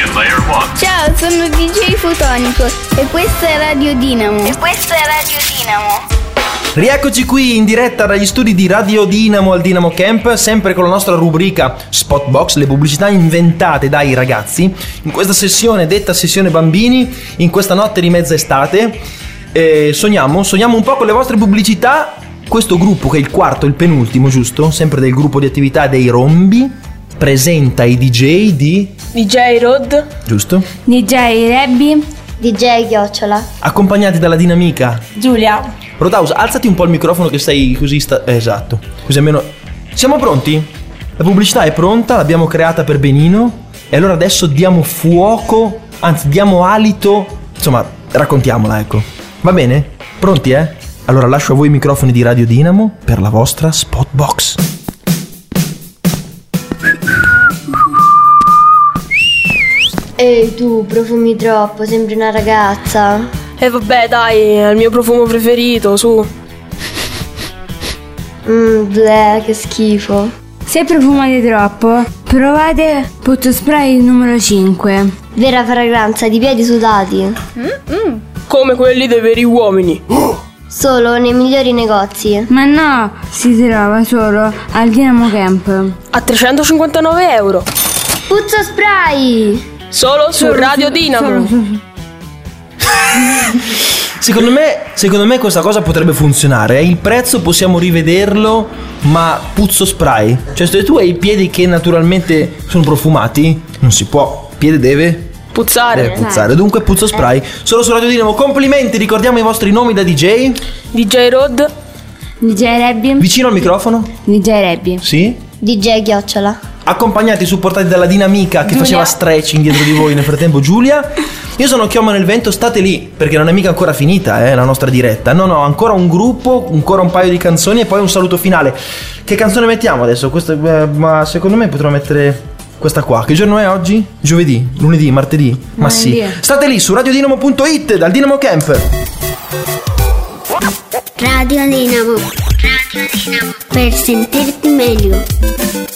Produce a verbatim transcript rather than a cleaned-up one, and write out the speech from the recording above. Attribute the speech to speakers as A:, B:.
A: Ignition Layer uno.
B: Ciao, sono D J Fotonico e questa è Radio Dinamo. E questa è Radio Dinamo.
C: Rieccoci qui in diretta dagli studi di Radio Dinamo al Dinamo Camp, sempre con la nostra rubrica Spotbox, le pubblicità inventate dai ragazzi. In questa sessione, detta sessione bambini, in questa notte di mezza estate, eh, sogniamo, sogniamo un po' con le vostre pubblicità. Questo gruppo, che è il quarto, il penultimo, giusto? Sempre del gruppo di attività dei Rombi, presenta i D J di...
D: D J Rod,
C: giusto?
B: D J Rebby,
E: D J Chiocciola,
C: accompagnati dalla dinamica
D: Giulia.
C: Rodaus, alzati un po' il microfono che sei così sta... eh, esatto, così almeno... Siamo pronti? La pubblicità è pronta, l'abbiamo creata per benino. E allora adesso diamo fuoco, anzi diamo alito. Insomma, raccontiamola, ecco. Va bene? Pronti, eh? Allora lascio a voi i microfoni di Radio Dinamo per la vostra Spotbox.
E: Ehi tu, profumi troppo, sembri una ragazza.
D: E eh vabbè dai, è il mio profumo preferito, su.
E: Mmm, bleh, che schifo.
B: Se profumate troppo, provate Puzzo Spray numero cinque.
E: Vera fragranza di piedi sudati.
D: Mm-mm. Come quelli dei veri uomini.
E: Solo nei migliori negozi.
B: Ma no, si trova solo al Dinamo Camp.
D: A trecentocinquantanove euro.
E: Puzzo Spray!
D: Solo su Radio Dinamo.
B: Solo, solo.
C: Secondo me, secondo me questa cosa potrebbe funzionare. Il prezzo possiamo rivederlo, ma Puzzo Spray. Cioè, se tu hai i piedi che naturalmente sono profumati, non si può. Il piede deve
D: Puzzare.
C: Deve puzzare. Dunque Puzzo Spray. Solo su Radio Dinamo. Complimenti, ricordiamo i vostri nomi da D J.
D: D J Rod,
B: D J Rebby,
C: Vicino al microfono.
B: D J Rebby.
C: Sì.
E: D J Chiocciola.
C: Accompagnati, supportati dalla dinamica che
D: Giulia.
C: faceva stretching dietro di voi nel frattempo, Giulia. Io sono Chioma nel vento, state lì, perché non è mica ancora finita, eh, la nostra diretta. No, no, ancora un gruppo, ancora un paio di canzoni e poi un saluto finale. Che canzone mettiamo adesso? Questa, eh, ma secondo me potremmo mettere questa qua. Che giorno è oggi? Giovedì, lunedì, martedì? Ma sì. State lì su radiodinamo punto it dal Dinamo Camp.
F: Radio Dinamo. Radio Dinamo. Per sentirti meglio.